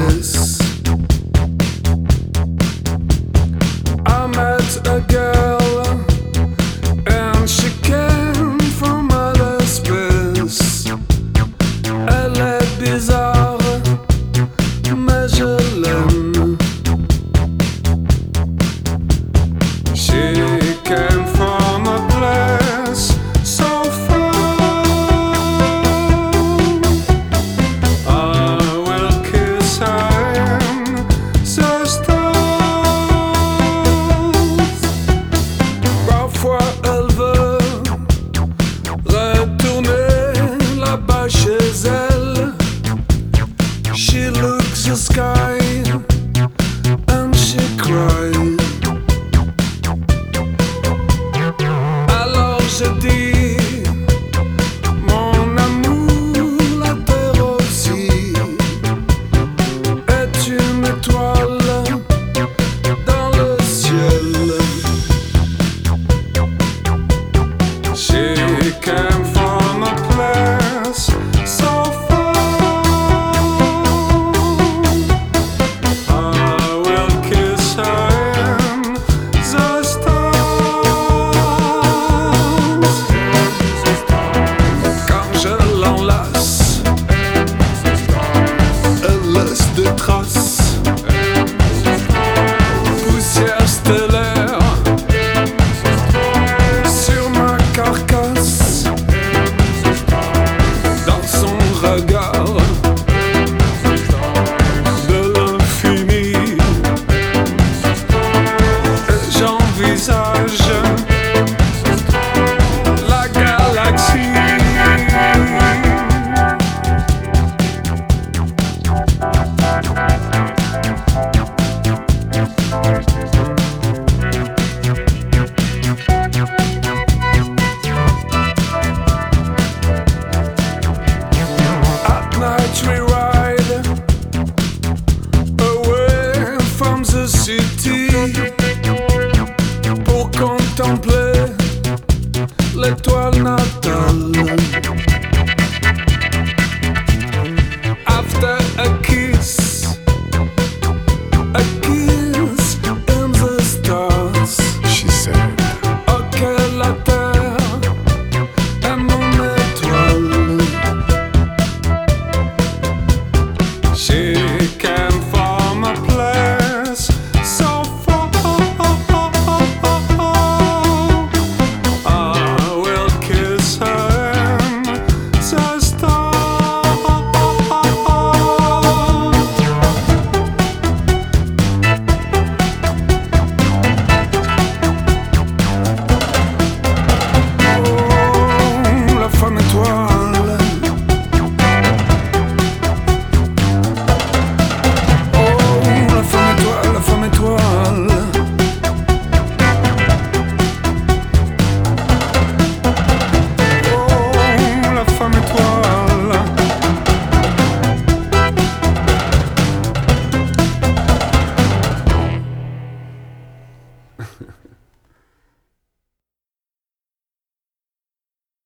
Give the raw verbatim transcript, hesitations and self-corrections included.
bliss. I met a girl and she came from outer space. Elle est bizarre, mais je l'aime. She came from a place so far. I will kiss her in the stars. Parfois elle veut retourner là-bas chez elle. She looks the sky and she cries. Alors je dis, mon amour, la terre aussi est une étoile dans le ciel. She came from a place so far. I will kiss her in the stars. Quand je l'enlace, elle laisse des traces. Poussière stellaire sur ma carcasse. Dans son regard de l'infini, j'envisage la galaxie. At night we ride away from the city pour contempler l'étoile natale. After a kiss, a kiss in the stars, she said, ok, la terre est mon étoile. She came from a place so far. I will kiss her in the stars. Oh, la femme étoile. Oh, la femme étoile, la femme étoile. Oh, la femme étoile.